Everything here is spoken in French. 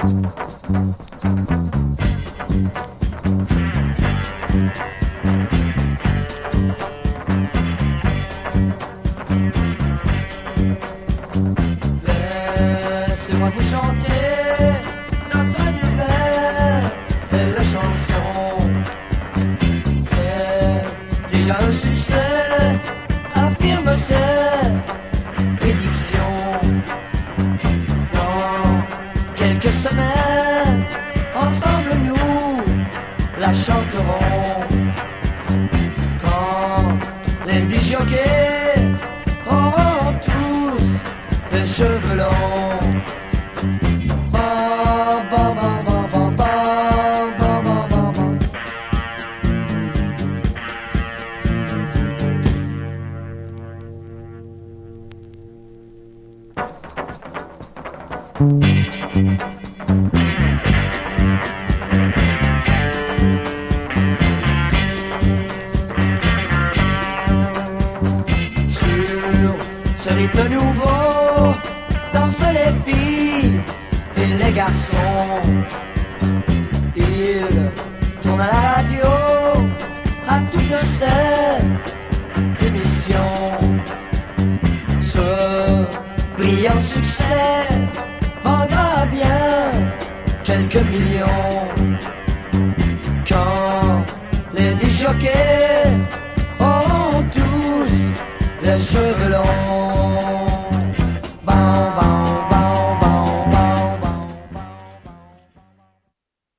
Laissez-moi vous chanter notre nouvelle belle chanson. C'est déjà un succès, affirme cette prédiction. Dans quelques semaines, ensemble nous la chanterons. Quand les disjockeys auront tous les cheveux longs. Sur ce rythme nouveau dansent les filles et les garçons. Ils tournent à la radio à toutes ces émissions. Ce brillant succès vendra bien quelques millions. Quand les disjockeys auront tous les cheveux longs.